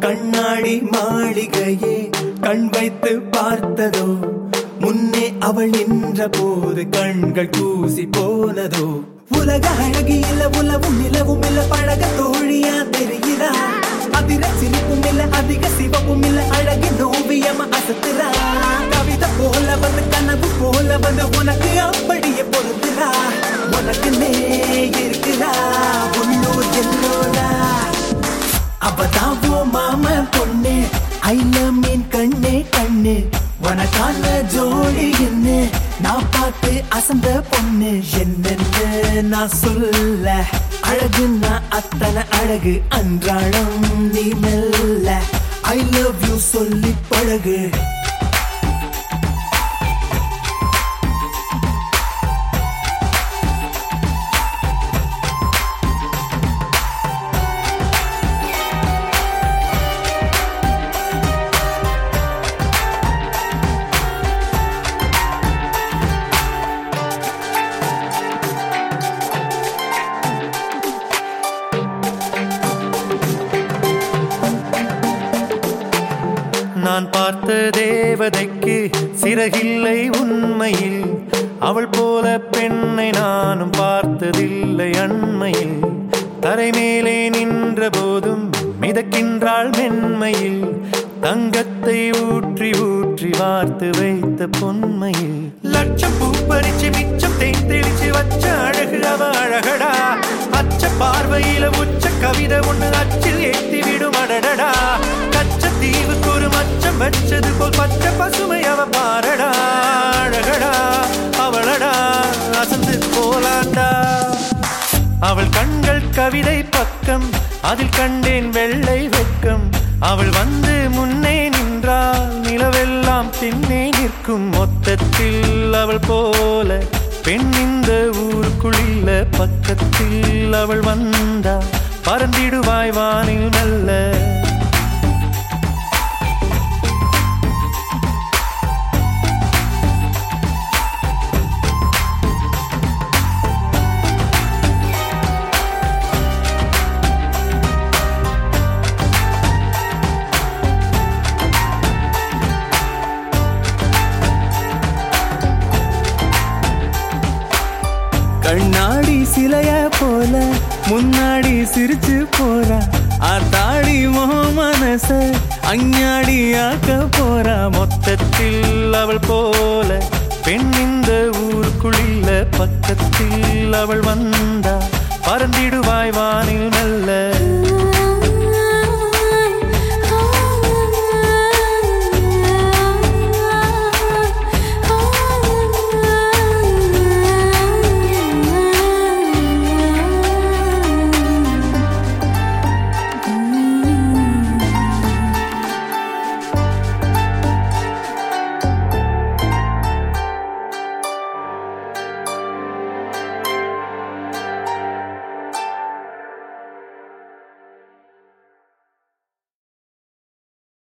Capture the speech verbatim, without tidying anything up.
கண்ணாடி மாளிகையே கண் வைத்து பார்த்ததோ, முன்னே அவள் நின்ற போது கண்கள் கூசி போனதோ. உலக அழகி இல்ல, உலவும் நிலவும் இல்ல, பழக தோழியா தெரிகிறா. அதிர சிரிப்பும் இல்ல, அதிக சிவப்பும் இல்ல, அழகின் ஓவியமா அசத்துறா. கவிதை போல வந்து கனவு போல வந்து உனக்கு அப்படியே பொருந்துறா. உனக்கு நே இருக்கிறா உள்ளூர் எல்லோரா. அவதாவோ மாம பொண்ணு, ஐல மீன் கண்ணே கண்ணு, உனக்கான ஜோடி என்ன நான் பார்த்து அசந்த பொண்ணு. என்னென்ன நான் சொல்ல, அழகுன்னா அத்தனை அழகு, அன்றாடம் நீ மெல்ல ஐ லவ் யூ சொல்லி பழகு. நான் பார்த்த தேவதைக்கு சிறகில்லை உண்மையில், அவள் போல பெண்ணை நானும் பார்த்ததில்லை அண்மையில். தரை மேலே நின்ற போதும் மிதக்கின்றாள் மென்மையில், தங்கத்தை ஊற்றி ஊற்றி வார்த்து வைத்த பொன்மையில். லட்சம் பூ பறிச்சு மிச்சம் தேன் தெளிச்சு வச்ச அழகு அவ அழகடா. அச்ச பார்வையில உச்ச கவிதை ஒண்ணு அச்சில் ஏற்றி விடும் அடடடா. கச்ச தீவுக்கு ஒரு மச்சம் வச்சது போல் பச்சை பசுமை அவ பாரடா. அழகடா அவளடா அசந்து போலாண்டா. அவள் கண்கள் கவிதை பக்கம், அதில் கண்டேன் வெள்ளை வெட்கம். அவள் வந்து முன்னே நின்றால் நிலவெல்லாம் பின்னே நிற்கும். மொத்தத்தில் அவள் போல பெண் இந்த ஊருக்குள்ள, பக்கத்தில் அவள் வந்தா பறந்திடுவாய் வானில் மெல்ல. கண்ணாடி சிலைய போல முன்னாடி சிரிச்சு போறா. ஆத்தாடி மனச அஞ்ஞாடி ஆக்க போறா. மொத்தத்தில் அவள் போல பெண் இந்த ஊருக்குள்ள, பக்கத்தில் அவள் வந்தா பறந்திடுவாய் வானில் மெல்ல.